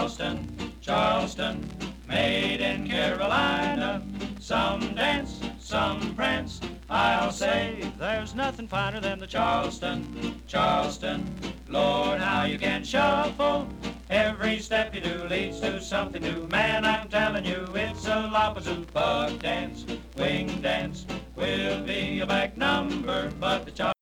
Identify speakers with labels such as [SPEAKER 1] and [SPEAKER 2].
[SPEAKER 1] Charleston, Charleston, made in Carolina. Some dance, some prance, I'll say there's nothing finer than the Charleston, Charleston. Lord, how you can shuffle. Every step you do leads to something new. Man, I'm telling you, it's a Lapazoo. Bug dance, wing dance, will be a back number, but the